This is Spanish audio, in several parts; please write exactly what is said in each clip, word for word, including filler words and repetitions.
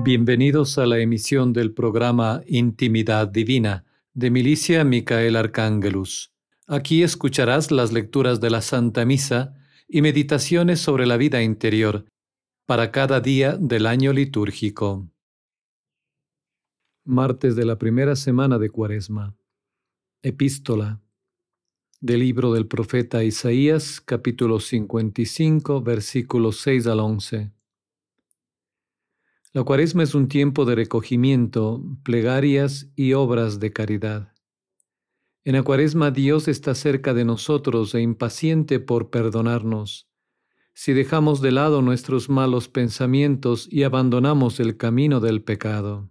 Bienvenidos a la emisión del programa Intimidad Divina de Milicia Micael Arcángelus. Aquí escucharás las lecturas de la Santa Misa y meditaciones sobre la vida interior para cada día del año litúrgico. Martes de la primera semana de Cuaresma. Epístola del libro del profeta Isaías, capítulo cincuenta y cinco, versículos seis al once. La Cuaresma es un tiempo de recogimiento, plegarias y obras de caridad. En la Cuaresma Dios está cerca de nosotros e impaciente por perdonarnos, si dejamos de lado nuestros malos pensamientos y abandonamos el camino del pecado.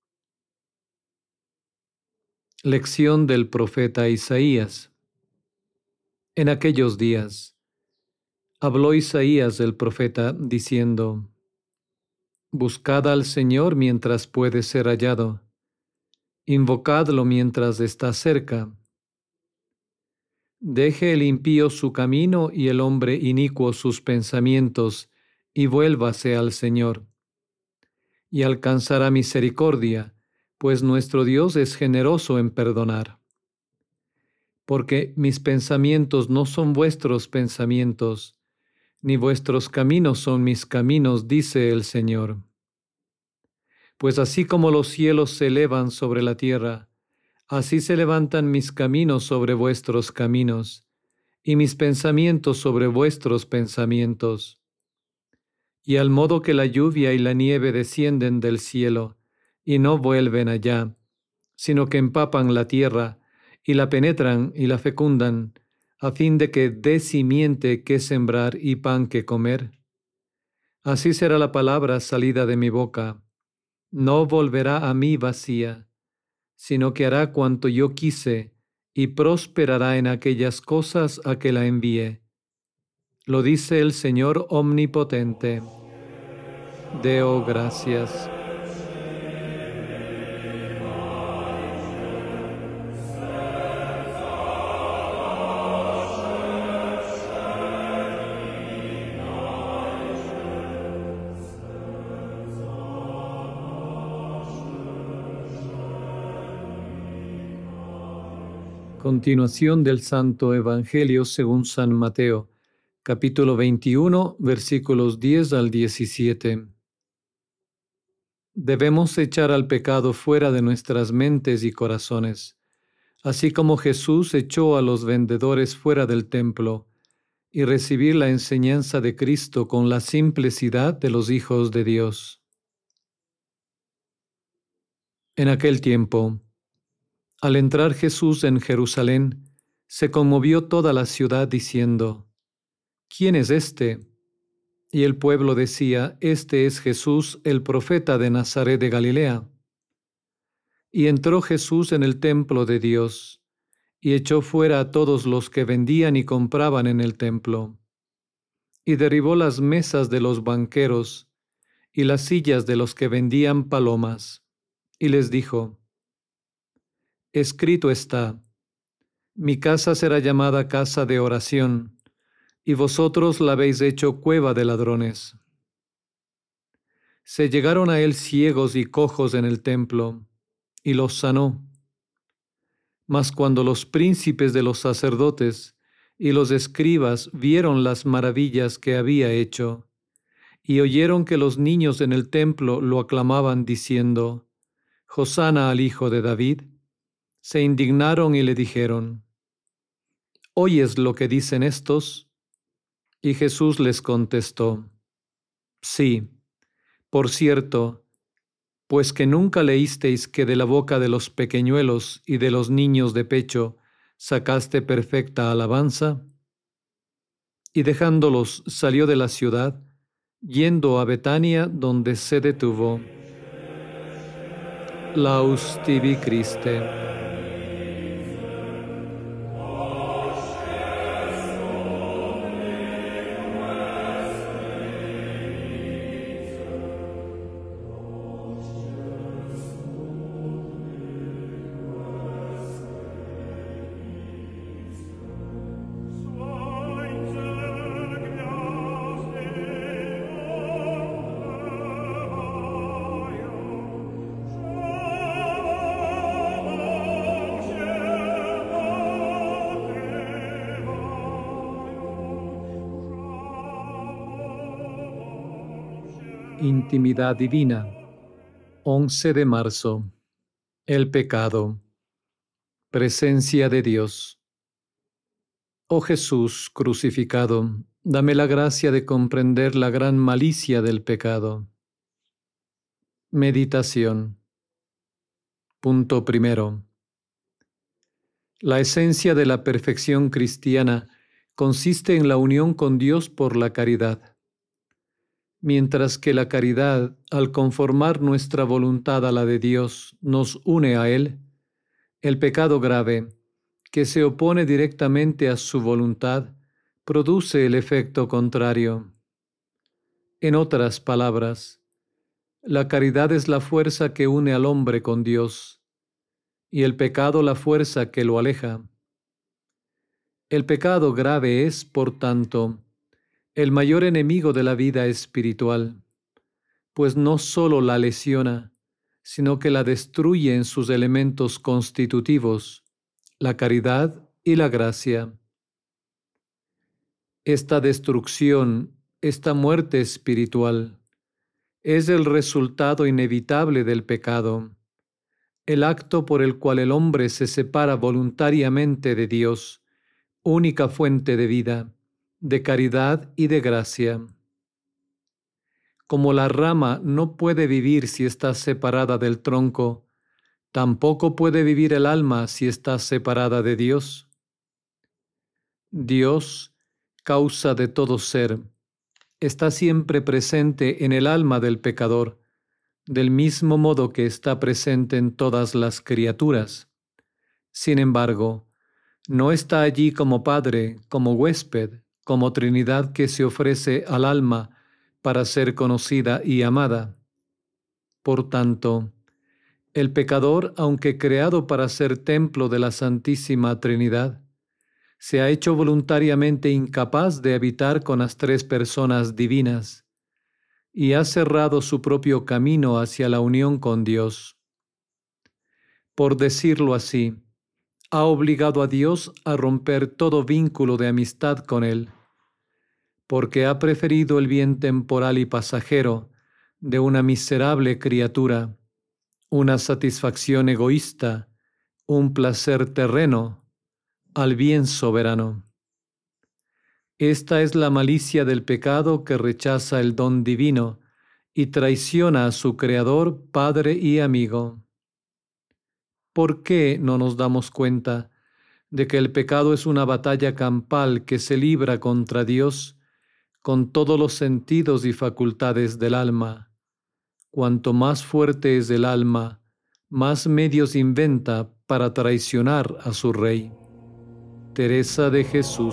Lección del profeta Isaías. En aquellos días, habló Isaías el profeta diciendo: Buscad al Señor mientras puede ser hallado, invocadlo mientras está cerca. Deje el impío su camino y el hombre inicuo sus pensamientos, y vuélvase al Señor. Y alcanzará misericordia, pues nuestro Dios es generoso en perdonar. Porque mis pensamientos no son vuestros pensamientos, ni vuestros caminos son mis caminos, dice el Señor. Pues así como los cielos se elevan sobre la tierra, así se levantan mis caminos sobre vuestros caminos, y mis pensamientos sobre vuestros pensamientos. Y al modo que la lluvia y la nieve descienden del cielo, y no vuelven allá, sino que empapan la tierra, y la penetran y la fecundan, a fin de que dé simiente que sembrar y pan que comer. Así será la palabra salida de mi boca. No volverá a mí vacía, sino que hará cuanto yo quise, y prosperará en aquellas cosas a que la envié. Lo dice el Señor Omnipotente. Deo gracias. Continuación del Santo Evangelio según San Mateo, capítulo veintiuno, versículos diez al diecisiete. Debemos echar al pecado fuera de nuestras mentes y corazones, así como Jesús echó a los vendedores fuera del templo, y recibir la enseñanza de Cristo con la simplicidad de los hijos de Dios. En aquel tiempo, al entrar Jesús en Jerusalén, se conmovió toda la ciudad diciendo: ¿Quién es este? Y el pueblo decía: Este es Jesús, el profeta de Nazaret de Galilea. Y entró Jesús en el templo de Dios, y echó fuera a todos los que vendían y compraban en el templo, y derribó las mesas de los banqueros y las sillas de los que vendían palomas, y les dijo: Escrito está: Mi casa será llamada casa de oración, y vosotros la habéis hecho cueva de ladrones. Se llegaron a él ciegos y cojos en el templo, y los sanó. Mas cuando los príncipes de los sacerdotes y los escribas vieron las maravillas que había hecho, y oyeron que los niños en el templo lo aclamaban diciendo: Hosana al Hijo de David, se indignaron y le dijeron: ¿Oyes lo que dicen estos? Y Jesús les contestó: Sí, por cierto, pues que nunca leísteis que de la boca de los pequeñuelos y de los niños de pecho sacaste perfecta alabanza. Y dejándolos salió de la ciudad, yendo a Betania, donde se detuvo. Laus tibi Christe. Intimidad divina. once de marzo. El pecado. Presencia de Dios. Oh Jesús crucificado, dame la gracia de comprender la gran malicia del pecado. Meditación. Punto primero. La esencia de la perfección cristiana consiste en la unión con Dios por la caridad. Mientras que la caridad, al conformar nuestra voluntad a la de Dios, nos une a Él, el pecado grave, que se opone directamente a su voluntad, produce el efecto contrario. En otras palabras, la caridad es la fuerza que une al hombre con Dios, y el pecado la fuerza que lo aleja. El pecado grave es, por tanto, el mayor enemigo de la vida espiritual, pues no sólo la lesiona, sino que la destruye en sus elementos constitutivos, la caridad y la gracia. Esta destrucción, esta muerte espiritual, es el resultado inevitable del pecado, el acto por el cual el hombre se separa voluntariamente de Dios, única fuente de vida, de caridad y de gracia. Como la rama no puede vivir si está separada del tronco, tampoco puede vivir el alma si está separada de Dios. Dios, causa de todo ser, está siempre presente en el alma del pecador, del mismo modo que está presente en todas las criaturas. Sin embargo, no está allí como Padre, como huésped, como Trinidad que se ofrece al alma para ser conocida y amada. Por tanto, el pecador, aunque creado para ser templo de la Santísima Trinidad, se ha hecho voluntariamente incapaz de habitar con las tres personas divinas y ha cerrado su propio camino hacia la unión con Dios. Por decirlo así, ha obligado a Dios a romper todo vínculo de amistad con Él, porque ha preferido el bien temporal y pasajero de una miserable criatura, una satisfacción egoísta, un placer terreno, al bien soberano. Esta es la malicia del pecado que rechaza el don divino y traiciona a su Creador, Padre y amigo. ¿Por qué no nos damos cuenta de que el pecado es una batalla campal que se libra contra Dios con todos los sentidos y facultades del alma? Cuanto más fuerte es el alma, más medios inventa para traicionar a su Rey. Teresa de Jesús.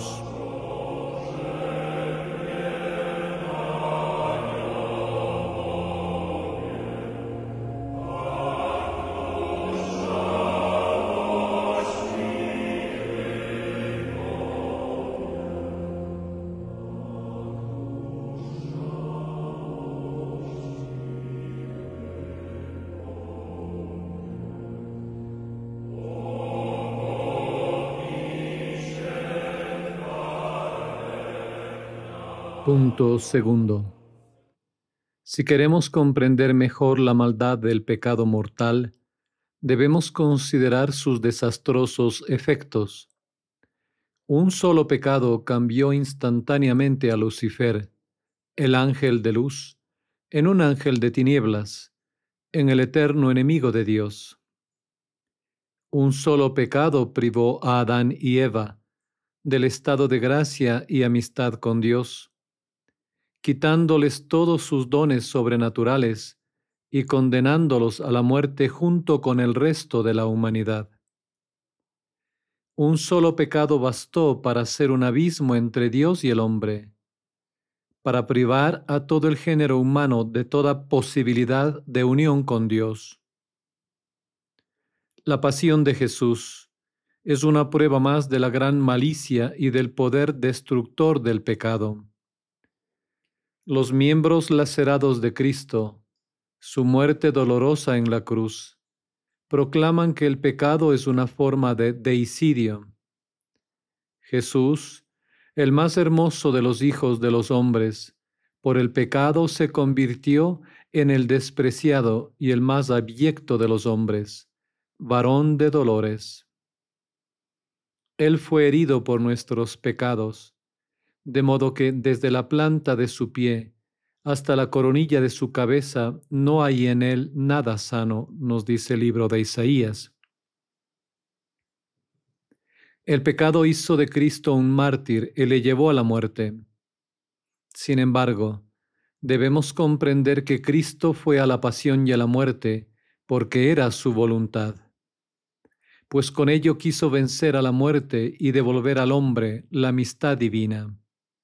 Punto segundo. Si queremos comprender mejor la maldad del pecado mortal, debemos considerar sus desastrosos efectos. Un solo pecado cambió instantáneamente a Lucifer, el ángel de luz, en un ángel de tinieblas, en el eterno enemigo de Dios. Un solo pecado privó a Adán y Eva del estado de gracia y amistad con Dios, quitándoles todos sus dones sobrenaturales y condenándolos a la muerte junto con el resto de la humanidad. Un solo pecado bastó para hacer un abismo entre Dios y el hombre, para privar a todo el género humano de toda posibilidad de unión con Dios. La pasión de Jesús es una prueba más de la gran malicia y del poder destructor del pecado. Los miembros lacerados de Cristo, su muerte dolorosa en la cruz, proclaman que el pecado es una forma de deicidio. Jesús, el más hermoso de los hijos de los hombres, por el pecado se convirtió en el despreciado y el más abyecto de los hombres, varón de dolores. Él fue herido por nuestros pecados, de modo que desde la planta de su pie hasta la coronilla de su cabeza no hay en él nada sano, nos dice el libro de Isaías. El pecado hizo de Cristo un mártir y le llevó a la muerte. Sin embargo, debemos comprender que Cristo fue a la pasión y a la muerte porque era su voluntad, pues con ello quiso vencer a la muerte y devolver al hombre la amistad divina.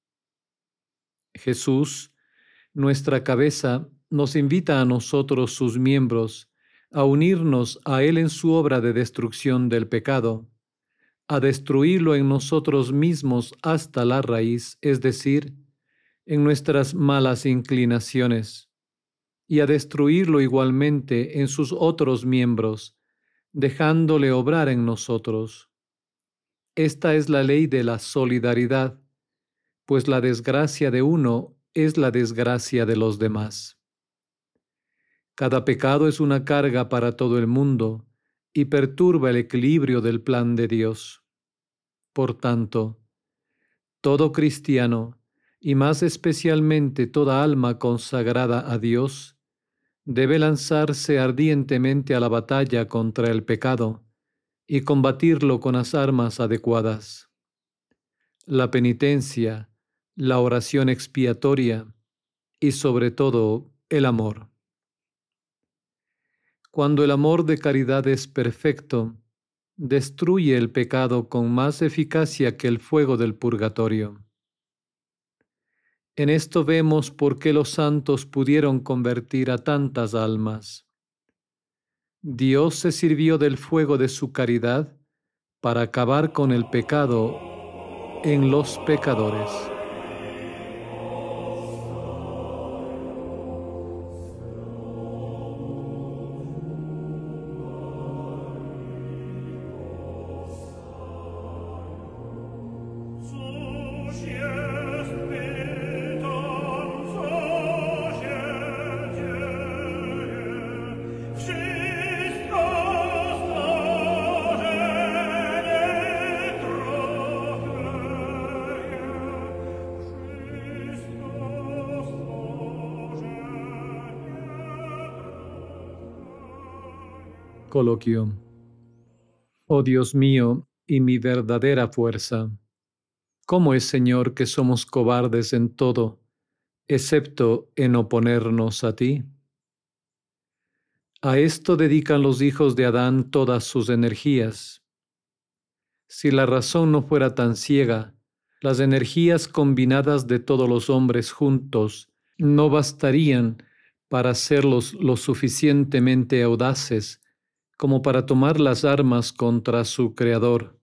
Jesús, nuestra cabeza, nos invita a nosotros, sus miembros, a unirnos a Él en su obra de destrucción del pecado, a destruirlo en nosotros mismos hasta la raíz, es decir, en nuestras malas inclinaciones, y a destruirlo igualmente en sus otros miembros, dejándole obrar en nosotros. Esta es la ley de la solidaridad, pues la desgracia de uno es la desgracia de los demás. Cada pecado es una carga para todo el mundo y perturba el equilibrio del plan de Dios. Por tanto, todo cristiano, y más especialmente toda alma consagrada a Dios, debe lanzarse ardientemente a la batalla contra el pecado y combatirlo con las armas adecuadas: la penitencia, la oración expiatoria y sobre todo el amor. Cuando el amor de caridad es perfecto, destruye el pecado con más eficacia que el fuego del purgatorio. En esto vemos por qué los santos pudieron convertir a tantas almas. Dios se sirvió del fuego de su caridad para acabar con el pecado en los pecadores. Coloquio. Oh Dios mío y mi verdadera fuerza, ¿cómo es, Señor, que somos cobardes en todo, excepto en oponernos a ti? A esto dedican los hijos de Adán todas sus energías. Si la razón no fuera tan ciega, las energías combinadas de todos los hombres juntos no bastarían para hacerlos lo suficientemente audaces como para tomar las armas contra su Creador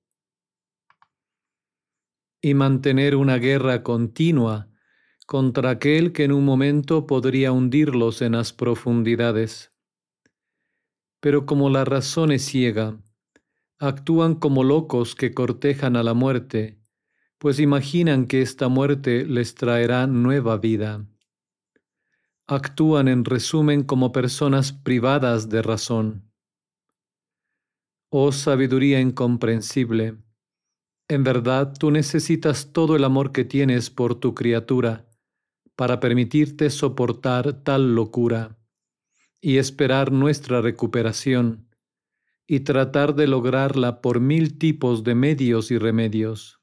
y mantener una guerra continua contra aquel que en un momento podría hundirlos en las profundidades. Pero como la razón es ciega, actúan como locos que cortejan a la muerte, pues imaginan que esta muerte les traerá nueva vida. Actúan, en resumen, como personas privadas de razón. Oh sabiduría incomprensible, en verdad tú necesitas todo el amor que tienes por tu criatura para permitirte soportar tal locura y esperar nuestra recuperación y tratar de lograrla por mil tipos de medios y remedios.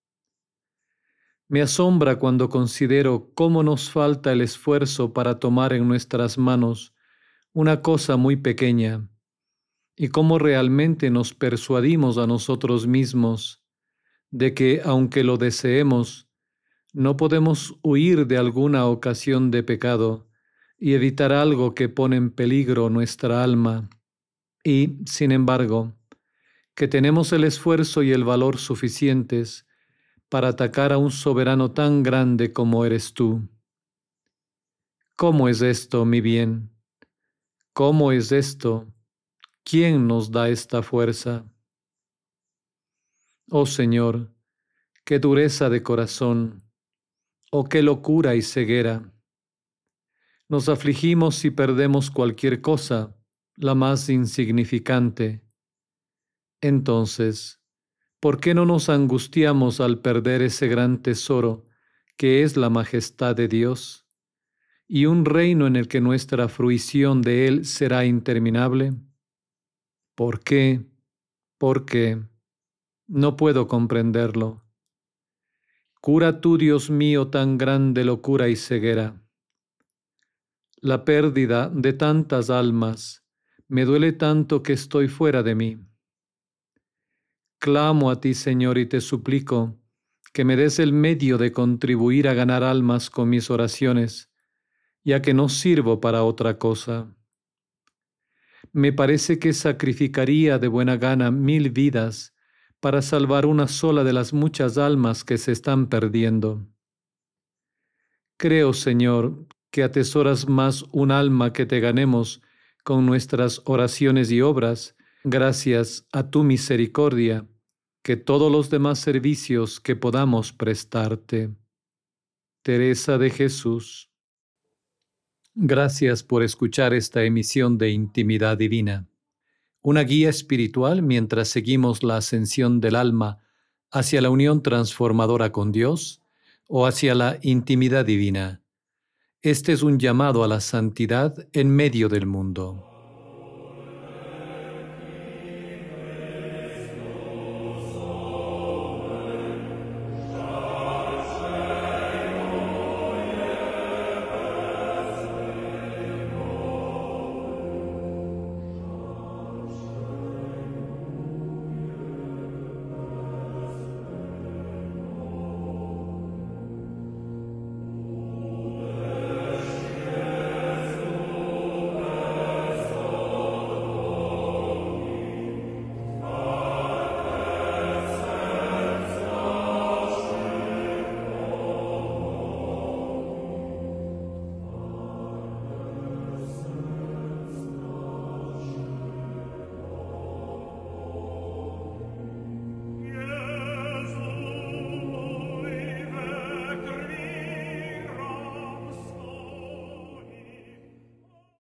Me asombra cuando considero cómo nos falta el esfuerzo para tomar en nuestras manos una cosa muy pequeña, y cómo realmente nos persuadimos a nosotros mismos de que, aunque lo deseemos, no podemos huir de alguna ocasión de pecado y evitar algo que pone en peligro nuestra alma, y, sin embargo, que tenemos el esfuerzo y el valor suficientes para atacar a un soberano tan grande como eres tú. ¿Cómo es esto, mi bien? ¿Cómo es esto? ¿Quién nos da esta fuerza? Oh Señor, qué dureza de corazón, oh qué locura y ceguera. Nos afligimos si perdemos cualquier cosa, la más insignificante. Entonces, ¿por qué no nos angustiamos al perder ese gran tesoro que es la majestad de Dios y un reino en el que nuestra fruición de Él será interminable? ¿Por qué? ¿Por qué? No puedo comprenderlo. Cura tú, Dios mío, tan grande locura y ceguera. La pérdida de tantas almas me duele tanto que estoy fuera de mí. Clamo a ti, Señor, y te suplico que me des el medio de contribuir a ganar almas con mis oraciones, ya que no sirvo para otra cosa. Me parece que sacrificaría de buena gana mil vidas para salvar una sola de las muchas almas que se están perdiendo. Creo, Señor, que atesoras más un alma que te ganemos con nuestras oraciones y obras, gracias a tu misericordia, que todos los demás servicios que podamos prestarte. Teresa de Jesús. Gracias por escuchar esta emisión de Intimidad Divina, una guía espiritual mientras seguimos la ascensión del alma hacia la unión transformadora con Dios o hacia la intimidad divina. Este es un llamado a la santidad en medio del mundo.